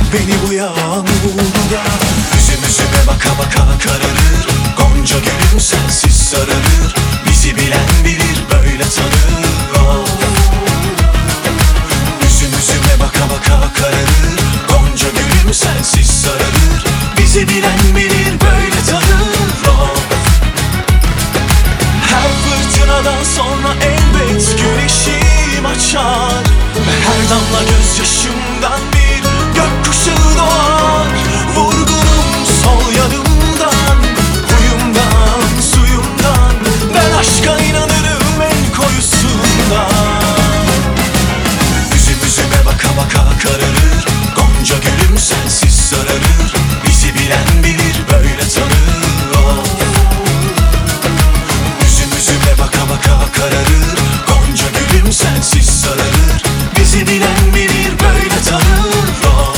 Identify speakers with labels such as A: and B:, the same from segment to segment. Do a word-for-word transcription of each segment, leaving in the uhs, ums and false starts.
A: beni bu yağmurda. Üzüm üzüme baka baka kararır, gonca gülüm sensiz sararır. Bizi bilen bilir, böyle tanır. Oh. Üzüm üzüme baka baka kararır, gonca gülüm sensiz sararır. Bizi bilen bilir, böyle tanır. Oh. Her fırtınadan sonra elbet güneşim açar, ve her damla gözyaşımdan bir gökkuşağı doğar. Vurgunum sol yanımdan, huyumdan, suyumdan. Ben aşka inanırım en koyusundan. Üzüm üzüme baka baka kararır, gonca gülüm sensiz sararır. Bizi bilen bilir, böyle tanır. Oh. Üzüm üzüme baka baka kararır, gonca gülüm sensiz sararır. Bizi bilen bilir, böyle tanır. Oh.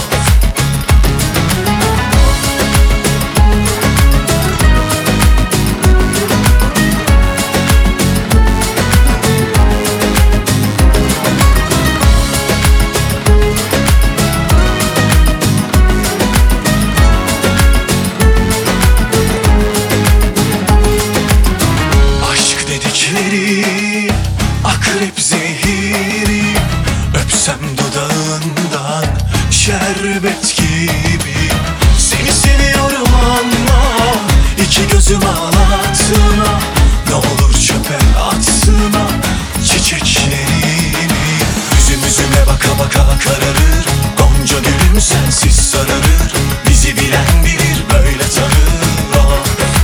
A: Aşk dedikleri akrep zehiri, öpsem dudağından şerbet gibi. Seni seviyorum ama iki gözüm ağlatma. Ne olur çöpe atma çiçeklerimi. Üzüm üzüme baka baka kararır, gonca gülüm sensiz sararır. Bizi bilen bilir, böyle tanır. Oh.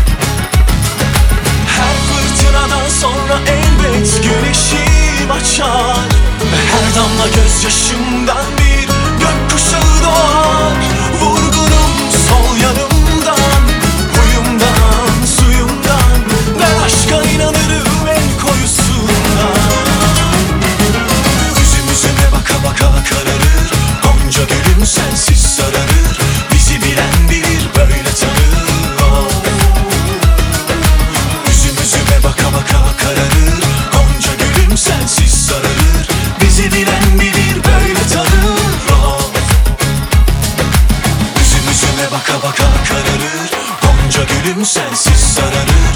A: Her fırtınadan sonra elbet güneşim açar, ve her damla gözyaşımdan bir gökkuşağı doğar. Vurgunum sol yanımdan, huyumdan, suyumdan. Ben aşka inanırım en koyusundan. Üzüm üzüme baka baka kararır, gonca gülüm sensiz sararır. Bizi bilen bilir, böyle tanır. Oh. Üzüm üzüme baka baka kararır, gonca gülüm sensiz sararır. Bizi bilen bilir, böyle tanır. Oh. Üzüm üzüme baka baka kararır, gonca gülüm sensiz sararır.